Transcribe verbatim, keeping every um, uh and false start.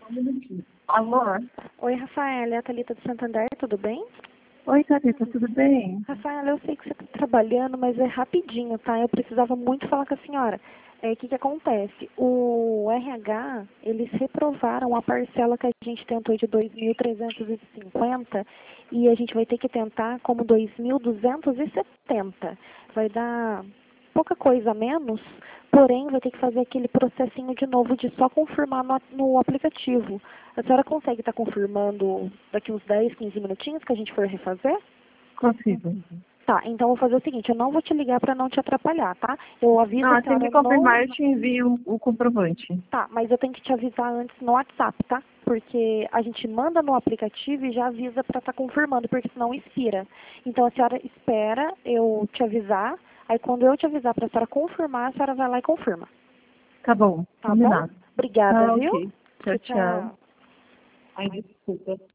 Alô? Oi, Rafaela, é a Thalita do Santander, tudo bem? Oi, Thalita, tudo bem? Rafaela, eu sei que você está trabalhando, mas é rapidinho, tá? Eu precisava muito falar com a senhora. É, o que que acontece? O R H, eles reprovaram a parcela que a gente tentou de dois mil trezentos e cinquenta e a gente vai ter que tentar como dois mil duzentos e setenta. Vai dar pouca coisa a menos, porém vai ter que fazer aquele processinho de novo de só confirmar no, no aplicativo. A senhora consegue estar confirmando daqui uns dez, quinze minutinhos que a gente for refazer? Consigo. Tá, então eu vou fazer o seguinte, eu não vou te ligar para não te atrapalhar, tá? Eu aviso Não, a assim senhora que no... confirmar, eu te envio o comprovante. Tá, mas eu tenho que te avisar antes no WhatsApp, tá? Porque a gente manda no aplicativo e já avisa para estar confirmando, porque senão expira. Então a senhora espera eu te avisar, aí quando eu te avisar para a senhora confirmar, a senhora vai lá e confirma. Tá bom, Tá bom? combinado. Obrigada, Tá, viu? ok. Tchau, tchau. Tchau. Ai, desculpa.